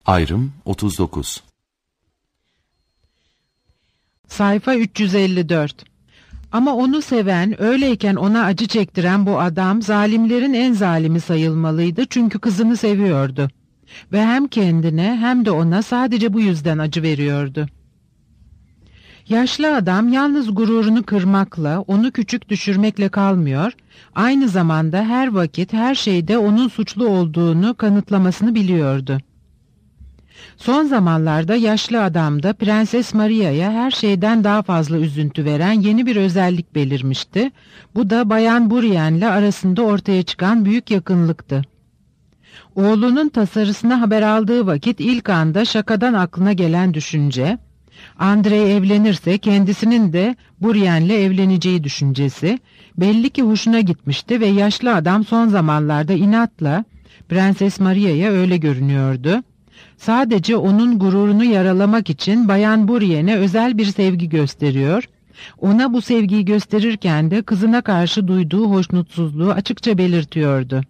Ayrım 39. Sayfa 354. Ama onu seven, öyleyken ona acı çektiren bu adam zalimlerin en zalimi sayılmalıydı, çünkü kızını seviyordu. Ve hem kendine hem de ona sadece bu yüzden acı veriyordu. Yaşlı adam yalnız gururunu kırmakla, onu küçük düşürmekle kalmıyor, aynı zamanda her vakit her şeyde onun suçlu olduğunu kanıtlamasını biliyordu. Son zamanlarda yaşlı adamda Prenses Maria'ya her şeyden daha fazla üzüntü veren yeni bir özellik belirmişti. Bu da Bayan Bourienne'le arasında ortaya çıkan büyük yakınlıktı. Oğlunun tasarısına haber aldığı vakit ilk anda şakadan aklına gelen düşünce, Andrei evlenirse kendisinin de Bourienne'le evleneceği düşüncesi, belli ki hoşuna gitmişti ve yaşlı adam son zamanlarda inatla Prenses Maria'ya öyle görünüyordu. Sadece onun gururunu yaralamak için Bayan Bourienne'e özel bir sevgi gösteriyor, ona bu sevgiyi gösterirken de kızına karşı duyduğu hoşnutsuzluğu açıkça belirtiyordu.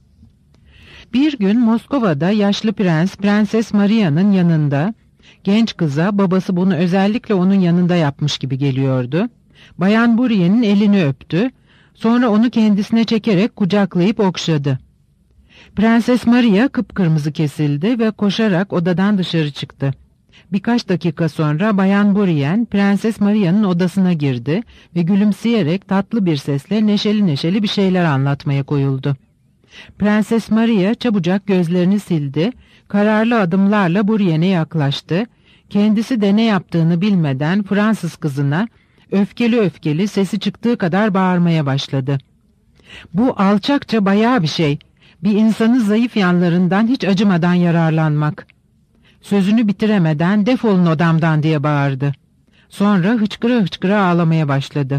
Bir gün Moskova'da yaşlı prens, Prenses Maria'nın yanında, genç kıza babası bunu özellikle onun yanında yapmış gibi geliyordu. Bayan Bourienne'in elini öptü, sonra onu kendisine çekerek kucaklayıp okşadı. Prenses Maria kıpkırmızı kesildi ve koşarak odadan dışarı çıktı. Birkaç dakika sonra Bayan Bourienne, Prenses Maria'nın odasına girdi ve gülümseyerek tatlı bir sesle neşeli neşeli bir şeyler anlatmaya koyuldu. Prenses Maria çabucak gözlerini sildi, kararlı adımlarla Bourienne'e yaklaştı. Kendisi de ne yaptığını bilmeden Fransız kızına öfkeli öfkeli sesi çıktığı kadar bağırmaya başladı. "Bu alçakça bayağı bir şey. Bir insanın zayıf yanlarından hiç acımadan yararlanmak." Sözünü bitiremeden "Defolun odamdan!" diye bağırdı. Sonra hıçkıra hıçkıra ağlamaya başladı.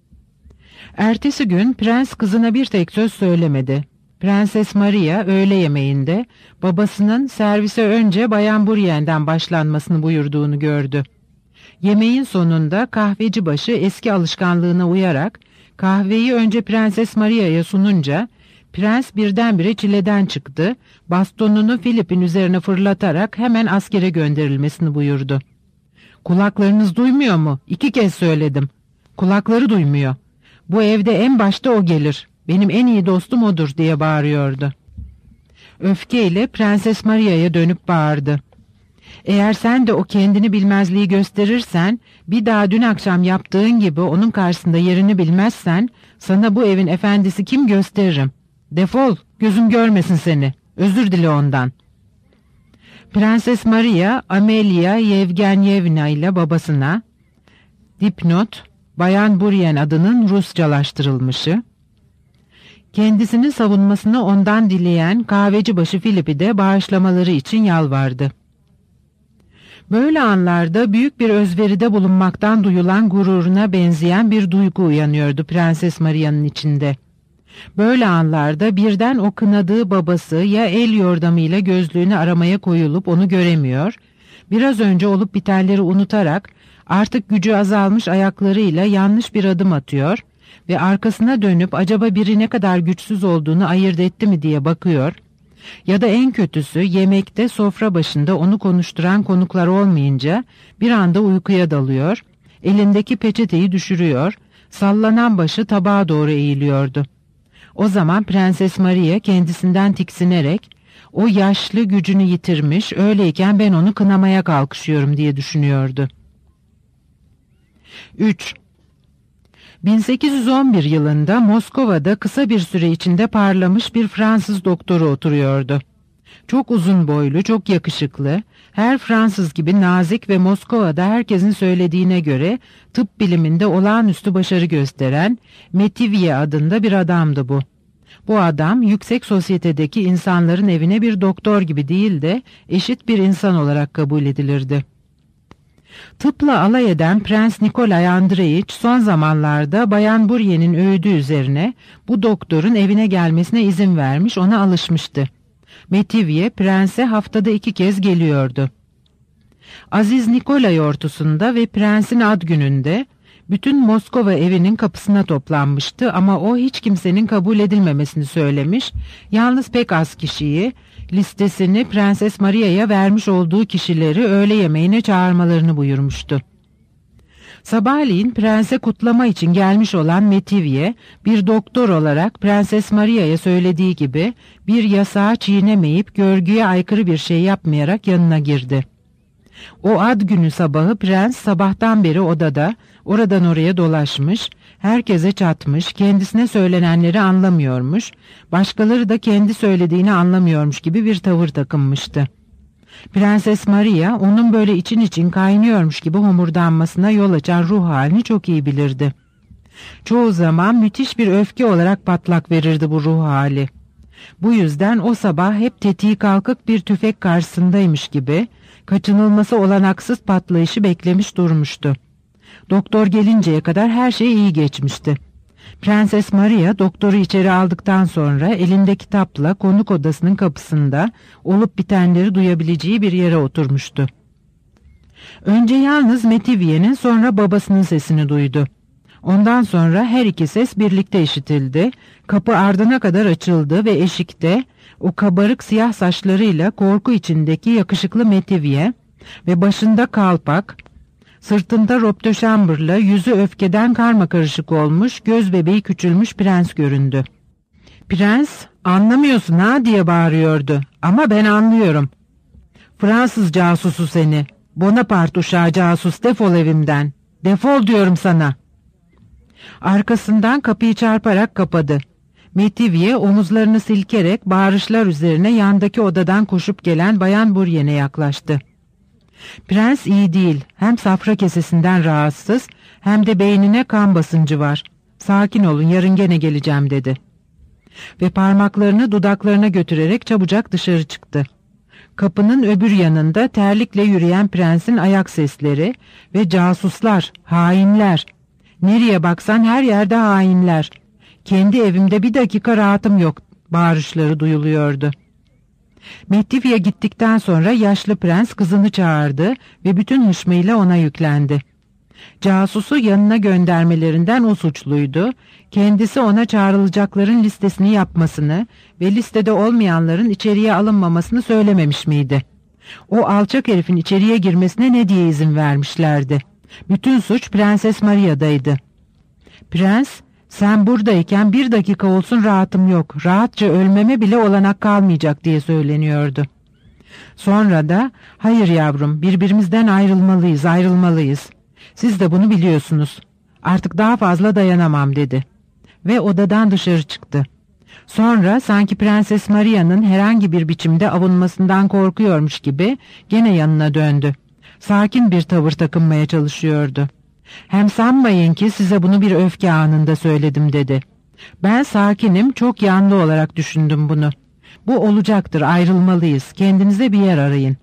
Ertesi gün prens kızına bir tek söz söylemedi. Prenses Maria öğle yemeğinde babasının servise önce Bayan Bourienne'den başlanmasını buyurduğunu gördü. Yemeğin sonunda kahveci başı eski alışkanlığına uyarak kahveyi önce Prenses Maria'ya sununca prens birdenbire çileden çıktı, bastonunu Philip'in üzerine fırlatarak hemen askere gönderilmesini buyurdu. "Kulaklarınız duymuyor mu? 2 kez söyledim. Kulakları duymuyor. Bu evde en başta o gelir. Benim en iyi dostum odur," diye bağırıyordu. Öfkeyle Prenses Maria'ya dönüp bağırdı. "Eğer sen de o kendini bilmezliği gösterirsen, bir daha dün akşam yaptığın gibi onun karşısında yerini bilmezsen, sana bu evin efendisi kim gösteririm. Defol, gözüm görmesin seni. Özür dile ondan." Prenses Maria, Amelia Yevgenyevna ile babasına, dipnot, Bayan Bourienne adının Rusçalaştırılmışı, kendisini savunmasını ondan dileyen kahvecibaşı Philip'i de bağışlamaları için yalvardı. Böyle anlarda büyük bir özveride bulunmaktan duyulan gururuna benzeyen bir duygu uyanıyordu Prenses Maria'nın içinde. Böyle anlarda birden o kınadığı babası ya el yordamıyla gözlüğünü aramaya koyulup onu göremiyor, biraz önce olup bitenleri unutarak artık gücü azalmış ayaklarıyla yanlış bir adım atıyor ve arkasına dönüp acaba biri ne kadar güçsüz olduğunu ayırt etti mi diye bakıyor, ya da en kötüsü yemekte sofra başında onu konuşturan konuklar olmayınca bir anda uykuya dalıyor, elindeki peçeteyi düşürüyor, sallanan başı tabağa doğru eğiliyordu. O zaman Prenses Maria kendisinden tiksinerek, "O yaşlı gücünü yitirmiş, öyleyken ben onu kınamaya kalkışıyorum," diye düşünüyordu. 3. 1811 yılında Moskova'da kısa bir süre içinde parlamış bir Fransız doktoru oturuyordu. Çok uzun boylu, çok yakışıklı, her Fransız gibi nazik ve Moskova'da herkesin söylediğine göre tıp biliminde olağanüstü başarı gösteren Metivier adında bir adamdı bu. Bu adam yüksek sosyetedeki insanların evine bir doktor gibi değil de eşit bir insan olarak kabul edilirdi. Tıpla alay eden Prens Nikolay Andreevich son zamanlarda Bayan Bourienne'in öğüdü üzerine bu doktorun evine gelmesine izin vermiş, ona alışmıştı. Metivier prense haftada 2 kez geliyordu. Aziz Nikolay ortusunda ve prensin ad gününde bütün Moskova evinin kapısına toplanmıştı ama o hiç kimsenin kabul edilmemesini söylemiş, yalnız pek az kişiyi, listesini Prenses Maria'ya vermiş olduğu kişileri öğle yemeğine çağırmalarını buyurmuştu. Sabahleyin prense kutlama için gelmiş olan Metivye, bir doktor olarak Prenses Maria'ya söylediği gibi bir yasağı çiğnemeyip görgüye aykırı bir şey yapmayarak yanına girdi. O ad günü sabahı prens sabahtan beri odada, oradan oraya dolaşmış, herkese çatmış, kendisine söylenenleri anlamıyormuş, başkaları da kendi söylediğini anlamıyormuş gibi bir tavır takınmıştı. Prenses Maria onun böyle için için kaynıyormuş gibi homurdanmasına yol açan ruh halini çok iyi bilirdi. Çoğu zaman müthiş bir öfke olarak patlak verirdi bu ruh hali. Bu yüzden o sabah hep tetiği kalkık bir tüfek karşısındaymış gibi kaçınılması olanaksız patlayışı beklemiş durmuştu. Doktor gelinceye kadar her şey iyi geçmişti. Prenses Maria doktoru içeri aldıktan sonra elinde kitapla konuk odasının kapısında olup bitenleri duyabileceği bir yere oturmuştu. Önce yalnız Metivye'nin, sonra babasının sesini duydu. Ondan sonra her iki ses birlikte işitildi. Kapı ardına kadar açıldı ve eşikte o kabarık siyah saçlarıyla korku içindeki yakışıklı Metivye ve başında kalpak, sırtında ropdöşamburla yüzü öfkeden karmakarışık olmuş, göz bebeği küçülmüş prens göründü. Prens, "Anlamıyorsun ha?" diye bağırıyordu. "Ama ben anlıyorum. Fransız casusu seni. Bonaparte uşağı casus, defol evimden. Defol diyorum sana." Arkasından kapıyı çarparak kapadı. Metivye omuzlarını silkerek bağırışlar üzerine yandaki odadan koşup gelen Bayan Bourienne'e yaklaştı. "Prens iyi değil. Hem safra kesesinden rahatsız hem de beynine kan basıncı var. Sakin olun, yarın gene geleceğim," dedi. Ve parmaklarını dudaklarına götürerek çabucak dışarı çıktı. Kapının öbür yanında terlikle yürüyen prensin ayak sesleri ve casuslar, hainler. Nereye baksan her yerde hainler. Kendi evimde bir dakika rahatım yok bağırışları duyuluyordu. Metivye gittikten sonra yaşlı prens kızını çağırdı ve bütün hışmıyla ona yüklendi. Casusu yanına göndermelerinden o suçluydu. Kendisi ona çağrılacakların listesini yapmasını ve listede olmayanların içeriye alınmamasını söylememiş miydi? O alçak herifin içeriye girmesine ne diye izin vermişlerdi? Bütün suç Prenses Maria'daydı. Prens, "Sen buradayken bir dakika olsun rahatım yok, rahatça ölmeme bile olanak kalmayacak," diye söyleniyordu. Sonra da, "Hayır yavrum, birbirimizden ayrılmalıyız. Siz de bunu biliyorsunuz. Artık daha fazla dayanamam," dedi. Ve odadan dışarı çıktı. Sonra sanki Prenses Maria'nın herhangi bir biçimde avunmasından korkuyormuş gibi gene yanına döndü. Sakin bir tavır takınmaya çalışıyordu. "Hem sanmayın ki size bunu bir öfke anında söyledim," dedi. "Ben sakinim, çok yanlı olarak düşündüm bunu. Bu olacaktır, ayrılmalıyız, kendinize bir yer arayın."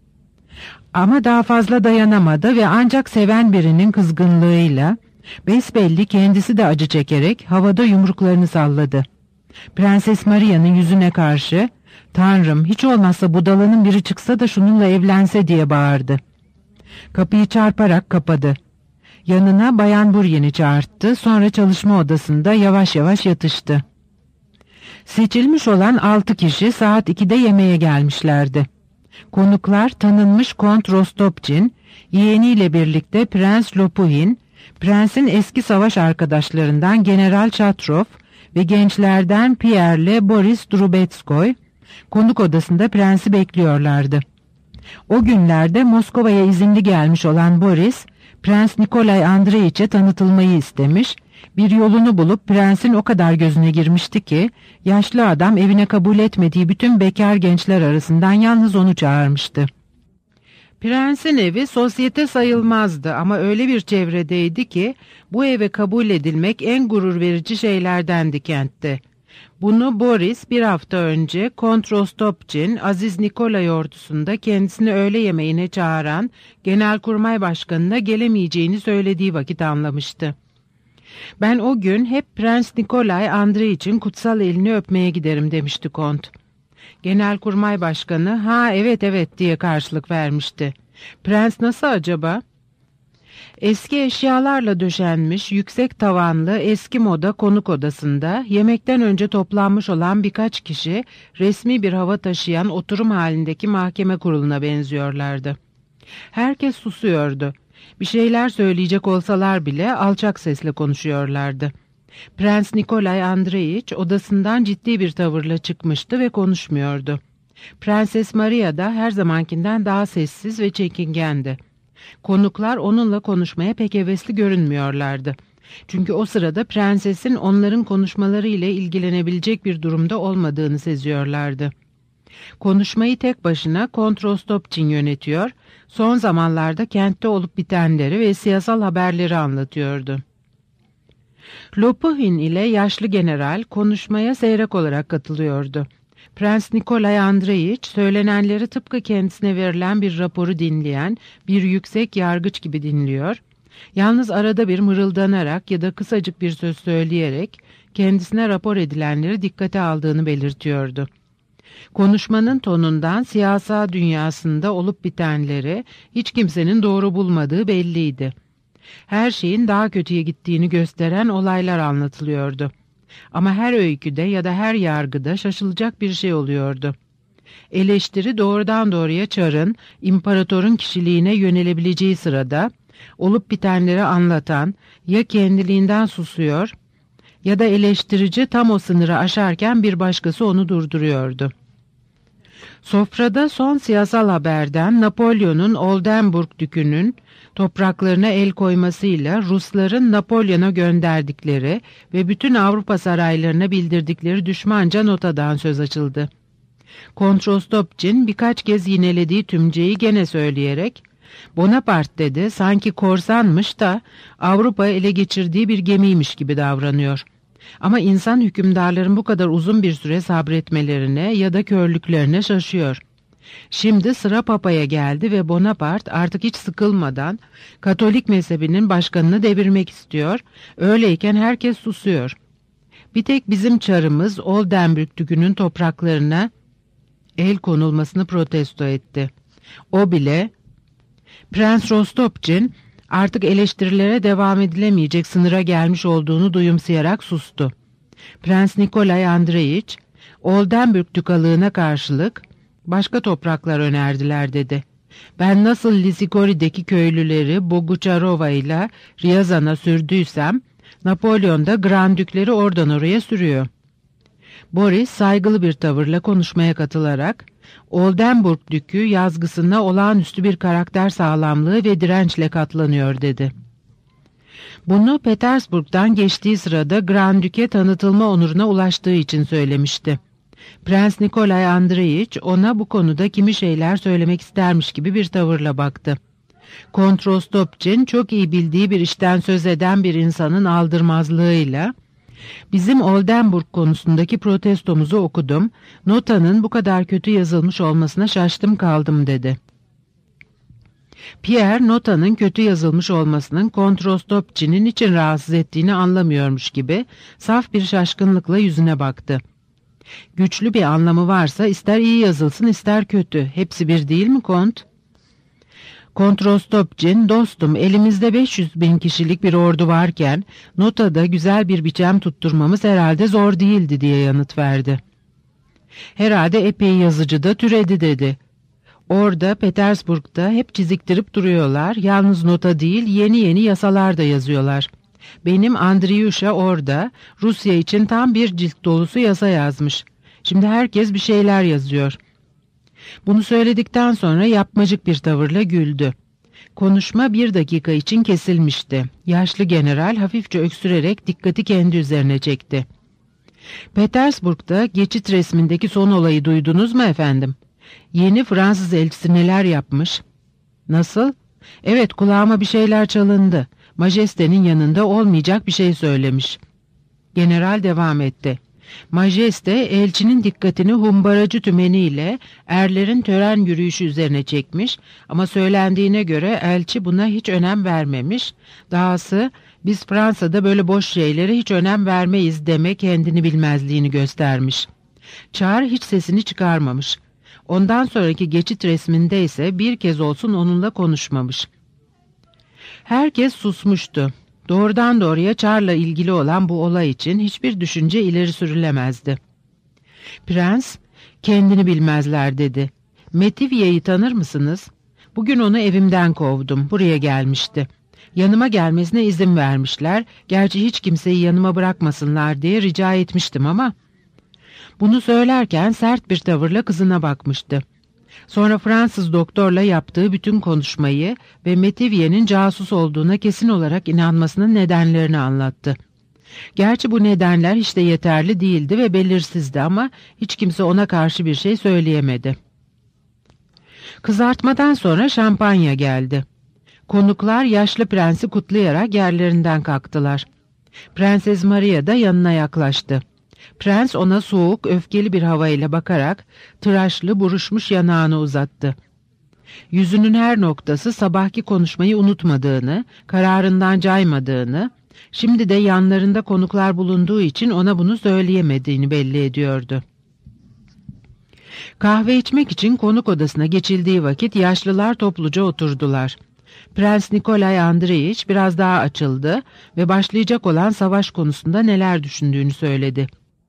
Ama daha fazla dayanamadı ve ancak seven birinin kızgınlığıyla, besbelli kendisi de acı çekerek havada yumruklarını salladı. Prenses Maria'nın yüzüne karşı, "Tanrım, hiç olmazsa budalanın biri çıksa da şununla evlense," diye bağırdı. Kapıyı çarparak kapadı. Yanına Bayan Bourienne'i çağırttı, sonra çalışma odasında yavaş yavaş yatıştı. Seçilmiş olan 6 kişi saat 2'de yemeğe gelmişlerdi. Konuklar tanınmış Kont Rostopçin, yeğeniyle birlikte Prens Lopuhin, prensin eski savaş arkadaşlarından General Chatrov ve gençlerden Pierre'le Boris Drubetskoy, konuk odasında prensi bekliyorlardı. O günlerde Moskova'ya izinli gelmiş olan Boris, Prens Nikolay Andreiç'e tanıtılmayı istemiş, bir yolunu bulup prensin o kadar gözüne girmişti ki, yaşlı adam evine kabul etmediği bütün bekar gençler arasından yalnız onu çağırmıştı. Prensin evi sosyete sayılmazdı ama öyle bir çevredeydi ki, bu eve kabul edilmek en gurur verici şeylerdendi kentte. Bunu Boris bir hafta önce Kont Rostopçin, Aziz Nikolay ordusunda kendisini öğle yemeğine çağıran Genelkurmay Başkanı'na gelemeyeceğini söylediği vakit anlamıştı. "Ben o gün hep Prens Nikolay Andreiç'in kutsal elini öpmeye giderim," demişti Kont. Genelkurmay Başkanı, "Ha evet" diye karşılık vermişti. "Prens nasıl acaba?" Eski eşyalarla döşenmiş, yüksek tavanlı eski moda konuk odasında yemekten önce toplanmış olan birkaç kişi resmi bir hava taşıyan oturum halindeki mahkeme kuruluna benziyorlardı. Herkes susuyordu. Bir şeyler söyleyecek olsalar bile alçak sesle konuşuyorlardı. Prens Nikolay Andreyiç odasından ciddi bir tavırla çıkmıştı ve konuşmuyordu. Prenses Maria da her zamankinden daha sessiz ve çekingendi. Konuklar onunla konuşmaya pek hevesli görünmüyorlardı. Çünkü o sırada prensesin onların konuşmaları ile ilgilenebilecek bir durumda olmadığını seziyorlardı. Konuşmayı tek başına Kont Rostopçin yönetiyor, son zamanlarda kentte olup bitenleri ve siyasal haberleri anlatıyordu. Lopuhin ile yaşlı general konuşmaya seyrek olarak katılıyordu. Prens Nikolay Andreyiç söylenenleri tıpkı kendisine verilen bir raporu dinleyen bir yüksek yargıç gibi dinliyor, yalnız arada bir mırıldanarak ya da kısacık bir söz söyleyerek kendisine rapor edilenleri dikkate aldığını belirtiyordu. Konuşmanın tonundan siyasal dünyasında olup bitenleri hiç kimsenin doğru bulmadığı belliydi. Her şeyin daha kötüye gittiğini gösteren olaylar anlatılıyordu. Ama her öyküde ya da her yargıda şaşılacak bir şey oluyordu. Eleştiri doğrudan doğruya Çar'ın, imparatorun kişiliğine yönelebileceği sırada, olup bitenleri anlatan ya kendiliğinden susuyor ya da eleştirici tam o sınırı aşarken bir başkası onu durduruyordu. Sofrada son siyasal haberden Napolyon'un Oldenburg Dükü'nün topraklarına el koymasıyla Rusların Napolyon'a gönderdikleri ve bütün Avrupa saraylarına bildirdikleri düşmanca notadan söz açıldı. Kont Rostopçin birkaç kez yinelediği tümceyi gene söyleyerek, Bonaparte dedi sanki korsanmış da Avrupa'yı ele geçirdiği bir gemiymiş gibi davranıyor. Ama insan hükümdarların bu kadar uzun bir süre sabretmelerine ya da körlüklerine şaşıyor. Şimdi sıra Papa'ya geldi ve Bonaparte artık hiç sıkılmadan Katolik mezhebinin başkanını devirmek istiyor, öyleyken herkes susuyor. Bir tek bizim Çarımız Oldenburg Dükü'nün topraklarına el konulmasını protesto etti. O bile Prens Rostopçin artık eleştirilere devam edilemeyecek sınıra gelmiş olduğunu duyumsayarak sustu. Prens Nikolay Andreyiç, Oldenburg Dükalığına karşılık başka topraklar önerdiler dedi. Ben nasıl Lisikori'deki köylüleri Bogucharova ile Ryazan'a sürdüysem, Napolyon da Grandükleri oradan oraya sürüyor. Boris saygılı bir tavırla konuşmaya katılarak, Oldenburg Dükü yazgısına olağanüstü bir karakter sağlamlığı ve dirençle katlanıyor dedi. Bunu Petersburg'dan geçtiği sırada Grandük'e tanıtılma onuruna ulaştığı için söylemişti. Prens Nikolay Andreyiç ona bu konuda kimi şeyler söylemek istermiş gibi bir tavırla baktı. Kont Rostopçin çok iyi bildiği bir işten söz eden bir insanın aldırmazlığıyla, bizim Oldenburg konusundaki protestomuzu okudum, notanın bu kadar kötü yazılmış olmasına şaştım kaldım dedi. Pierre notanın kötü yazılmış olmasının Kont Rostopçin'in için rahatsız ettiğini anlamıyormuş gibi saf bir şaşkınlıkla yüzüne baktı. Güçlü bir anlamı varsa ister iyi yazılsın ister kötü, hepsi bir değil mi Kont? Kont Rostopçin, dostum elimizde 500.000 kişilik bir ordu varken notada güzel bir biçem tutturmamız herhalde zor değildi diye yanıt verdi. Herhalde epey yazıcı da türedi dedi. Orada Petersburg'da hep çiziktirip duruyorlar, yalnız nota değil yeni yeni yasalar da yazıyorlar. Benim Andriyuşa orada Rusya için tam bir cilt dolusu yasa yazmış. Şimdi herkes bir şeyler yazıyor. Bunu söyledikten sonra yapmacık bir tavırla güldü. Konuşma 1 dakika için kesilmişti. Yaşlı general hafifçe öksürerek dikkati kendi üzerine çekti. Petersburg'da geçit resmindeki son olayı duydunuz mu efendim? Yeni Fransız elçisi neler yapmış? Nasıl? Evet, kulağıma bir şeyler çalındı. Majeste'nin yanında olmayacak bir şey söylemiş. General devam etti. Majeste elçinin dikkatini humbaracı tümeniyle erlerin tören yürüyüşü üzerine çekmiş ama söylendiğine göre elçi buna hiç önem vermemiş. Dahası biz Fransa'da böyle boş şeylere hiç önem vermeyiz deme kendini bilmezliğini göstermiş. Çar hiç sesini çıkarmamış. Ondan sonraki geçit resminde ise bir kez olsun onunla konuşmamış. Herkes susmuştu. Doğrudan doğruya Char'la ilgili olan bu olay için hiçbir düşünce ileri sürülemezdi. Prens, "Kendini bilmezler," dedi. "Metivya'yı tanır mısınız? Bugün onu evimden kovdum, buraya gelmişti. Yanıma gelmesine izin vermişler, gerçi hiç kimseyi yanıma bırakmasınlar diye rica etmiştim ama..." Bunu söylerken sert bir tavırla kızına bakmıştı. Sonra Fransız doktorla yaptığı bütün konuşmayı ve Metivya'nın casus olduğuna kesin olarak inanmasının nedenlerini anlattı. Gerçi bu nedenler hiç de yeterli değildi ve belirsizdi ama hiç kimse ona karşı bir şey söyleyemedi. Kızartmadan sonra şampanya geldi. Konuklar yaşlı prensi kutlayarak yerlerinden kalktılar. Prenses Maria da yanına yaklaştı. Prens ona soğuk, öfkeli bir havayla bakarak tıraşlı, buruşmuş yanağını uzattı. Yüzünün her noktası sabahki konuşmayı unutmadığını, kararından caymadığını, şimdi de yanlarında konuklar bulunduğu için ona bunu söyleyemediğini belli ediyordu. Kahve içmek için konuk odasına geçildiği vakit yaşlılar topluca oturdular. Prens Nikolay Andreyiç biraz daha açıldı ve başlayacak olan savaş konusunda neler düşündüğünü söyledi.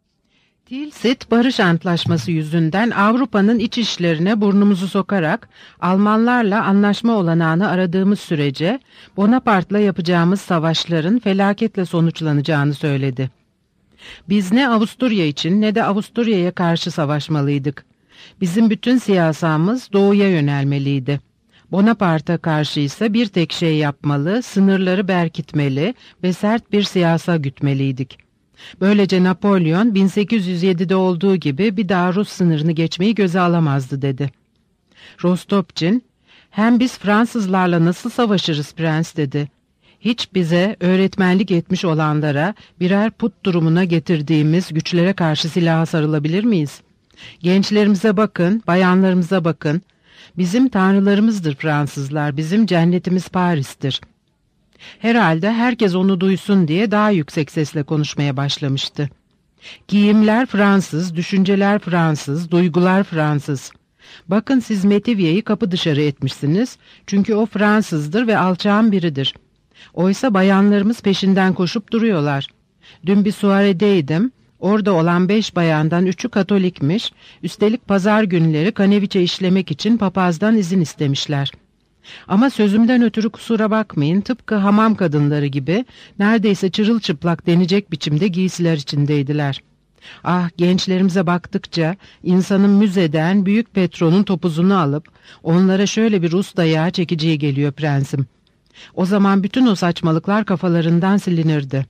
Tilsit Barış Antlaşması yüzünden Avrupa'nın iç işlerine burnumuzu sokarak Almanlarla anlaşma olanağını aradığımız sürece Bonaparte'la yapacağımız savaşların felaketle sonuçlanacağını söyledi. Biz ne Avusturya için ne de Avusturya'ya karşı savaşmalıydık. Bizim bütün siyasamız doğuya yönelmeliydi. Bonaparte'a karşı ise bir tek şey yapmalı, sınırları berkitmeli ve sert bir siyasa gütmeliydik. Böylece Napolyon 1807'de olduğu gibi bir daha Rus sınırını geçmeyi göze alamazdı dedi. Rostopçin, "Hem biz Fransızlarla nasıl savaşırız prens?" dedi. "Hiç bize öğretmenlik etmiş olanlara birer put durumuna getirdiğimiz güçlere karşı silaha sarılabilir miyiz? Gençlerimize bakın, bayanlarımıza bakın. Bizim tanrılarımızdır Fransızlar, bizim cennetimiz Paris'tir." Herhalde herkes onu duysun diye daha yüksek sesle konuşmaya başlamıştı. "Giyimler Fransız, düşünceler Fransız, duygular Fransız. Bakın siz Metivya'yı kapı dışarı etmişsiniz, çünkü o Fransızdır ve alçağın biridir. Oysa bayanlarımız peşinden koşup duruyorlar. Dün bir suaredeydim, orada olan 5 bayandan 3'ü Katolikmiş, üstelik pazar günleri kaneviçe işlemek için papazdan izin istemişler. Ama sözümden ötürü kusura bakmayın, tıpkı hamam kadınları gibi neredeyse çırılçıplak denecek biçimde giysiler içindeydiler. Ah, gençlerimize baktıkça insanın müzeden büyük Petron'un topuzunu alıp onlara şöyle bir Rus dayağı çekeceği geliyor prensim. O zaman bütün o saçmalıklar kafalarından silinirdi."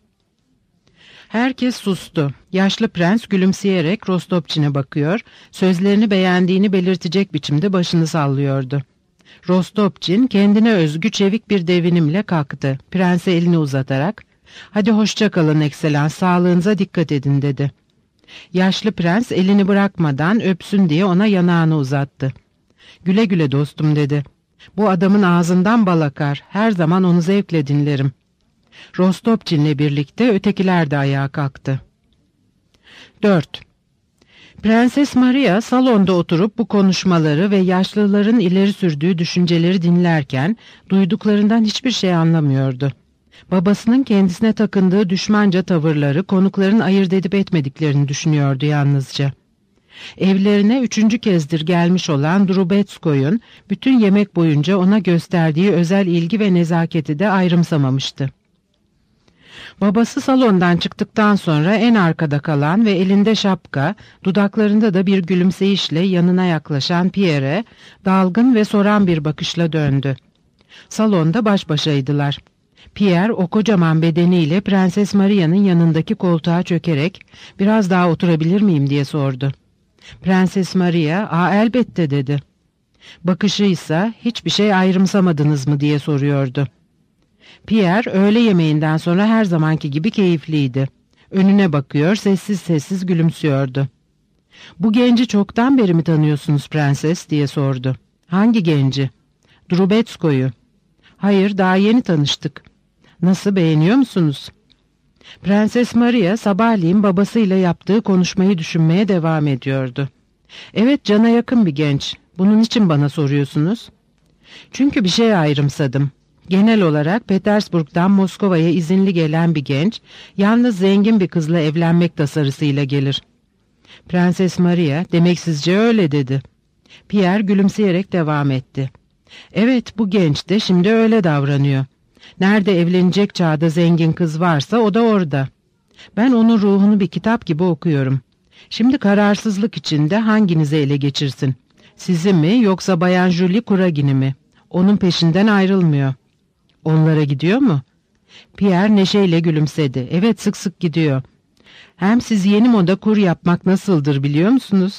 Herkes sustu. Yaşlı prens gülümseyerek Rostopçin'e bakıyor, sözlerini beğendiğini belirtecek biçimde başını sallıyordu. Rostopçin kendine özgü çevik bir devinimle kalktı. Prense elini uzatarak, "Hadi hoşça kalın ekselans, sağlığınıza dikkat edin," dedi. Yaşlı prens elini bırakmadan öpsün diye ona yanağını uzattı. "Güle güle dostum," dedi. "Bu adamın ağzından bal akar, her zaman onu zevkle dinlerim." Rostopçin'le birlikte ötekiler de ayağa kalktı. 4. Prenses Maria salonda oturup bu konuşmaları ve yaşlıların ileri sürdüğü düşünceleri dinlerken duyduklarından hiçbir şey anlamıyordu. Babasının kendisine takındığı düşmanca tavırları konukların ayırt edip etmediklerini düşünüyordu yalnızca. Evlerine 3. kezdir gelmiş olan Drubetskoy'un bütün yemek boyunca ona gösterdiği özel ilgi ve nezaketi de ayrımsamamıştı. Babası salondan çıktıktan sonra en arkada kalan ve elinde şapka, dudaklarında da bir gülümseyişle yanına yaklaşan Pierre'e dalgın ve soran bir bakışla döndü. Salonda baş başaydılar. Pierre o kocaman bedeniyle Prenses Maria'nın yanındaki koltuğa çökerek "Biraz daha oturabilir miyim?" diye sordu. Prenses Maria, "Aa, elbette," dedi. Bakışı ise "Hiçbir şey ayrımsamadınız mı?" diye soruyordu. Pierre öğle yemeğinden sonra her zamanki gibi keyifliydi. Önüne bakıyor, sessiz sessiz gülümsüyordu. "Bu genci çoktan beri mi tanıyorsunuz prenses?" diye sordu. "Hangi genci?" "Drubetskoy'u." "Hayır, daha yeni tanıştık." "Nasıl, beğeniyor musunuz?" Prenses Maria sabahleyin babasıyla yaptığı konuşmayı düşünmeye devam ediyordu. "Evet, cana yakın bir genç. Bunun için bana soruyorsunuz?" "Çünkü bir şey ayrımsadım. Genel olarak Petersburg'dan Moskova'ya izinli gelen bir genç, yalnız zengin bir kızla evlenmek tasarısıyla gelir. Prenses Maria, demek sizce öyle dedi. Pierre gülümseyerek devam etti. Evet, bu genç de şimdi öyle davranıyor. Nerede evlenecek çağda zengin kız varsa o da orada. Ben onun ruhunu bir kitap gibi okuyorum. Şimdi kararsızlık içinde hanginizi ele geçirsin? Sizi mi yoksa Bayan Julie Kuragin'i mi? Onun peşinden ayrılmıyor. Onlara gidiyor mu? Pierre neşeyle gülümsedi. Evet, sık sık gidiyor. Hem siz yeni moda kur yapmak nasıldır biliyor musunuz?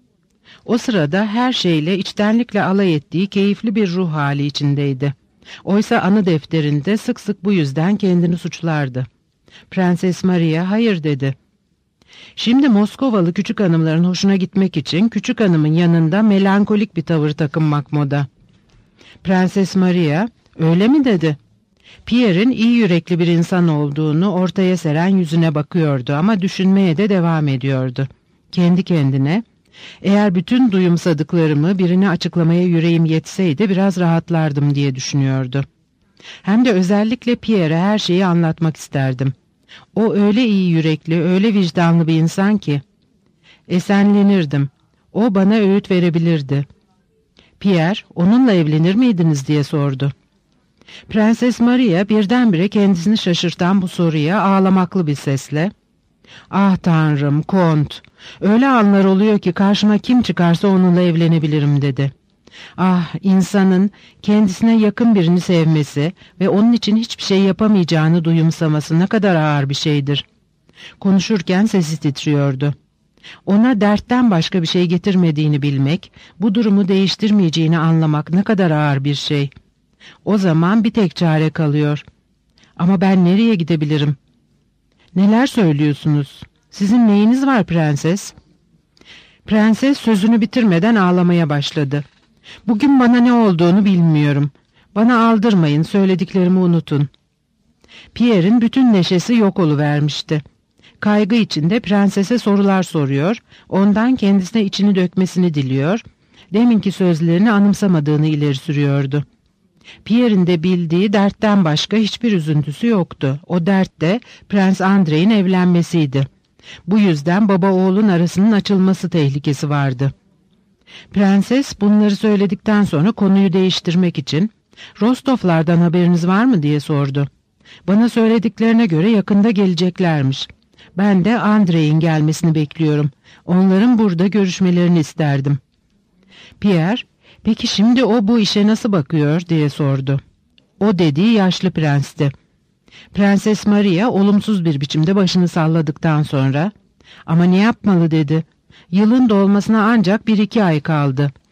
O sırada her şeyle içtenlikle alay ettiği keyifli bir ruh hali içindeydi. Oysa anı defterinde sık sık bu yüzden kendini suçlardı. Prenses Maria hayır dedi. Şimdi Moskovalı küçük hanımların hoşuna gitmek için küçük hanımın yanında melankolik bir tavır takınmak moda. Prenses Maria öyle mi dedi. Pierre'in iyi yürekli bir insan olduğunu ortaya seren yüzüne bakıyordu ama düşünmeye de devam ediyordu. Kendi kendine, eğer bütün duyumsadıklarımı birine açıklamaya yüreğim yetseydi biraz rahatlardım diye düşünüyordu. Hem de özellikle Pierre'e her şeyi anlatmak isterdim. O öyle iyi yürekli, öyle vicdanlı bir insan ki. Esenlenirdim. O bana öğüt verebilirdi. Pierre, onunla evlenir miydiniz diye sordu. Prenses Maria birdenbire kendisini şaşırtan bu soruya ağlamaklı bir sesle, "Ah Tanrım, Kont, öyle anlar oluyor ki karşıma kim çıkarsa onunla evlenebilirim" dedi. Ah, insanın kendisine yakın birini sevmesi ve onun için hiçbir şey yapamayacağını duyumsaması ne kadar ağır bir şeydir. Konuşurken sesi titriyordu. Ona dertten başka bir şey getirmediğini bilmek, bu durumu değiştirmeyeceğini anlamak ne kadar ağır bir şey. O zaman bir tek çare kalıyor. Ama ben nereye gidebilirim? Neler söylüyorsunuz? Sizin neyiniz var prenses? Prenses sözünü bitirmeden ağlamaya başladı. Bugün bana ne olduğunu bilmiyorum. Bana aldırmayın, söylediklerimi unutun. Pierre'in bütün neşesi yok oluvermişti. Kaygı içinde prensese sorular soruyor, ondan kendisine içini dökmesini diliyor, deminki sözlerini anımsamadığını ileri sürüyordu. Pierre'in de bildiği dertten başka hiçbir üzüntüsü yoktu. O dert de Prens Andrei'nin evlenmesiydi. Bu yüzden baba oğlun arasının açılması tehlikesi vardı. Prenses bunları söyledikten sonra konuyu değiştirmek için "Rostovlardan haberiniz var mı?" diye sordu. "Bana söylediklerine göre yakında geleceklermiş. Ben de Andrei'nin gelmesini bekliyorum. Onların burada görüşmelerini isterdim." Pierre, "Peki şimdi o bu işe nasıl bakıyor?" diye sordu. O dediği yaşlı prensti. Prenses Maria olumsuz bir biçimde başını salladıktan sonra, "Ama ne yapmalı?" dedi. "Yılın dolmasına ancak 1-2 ay kaldı.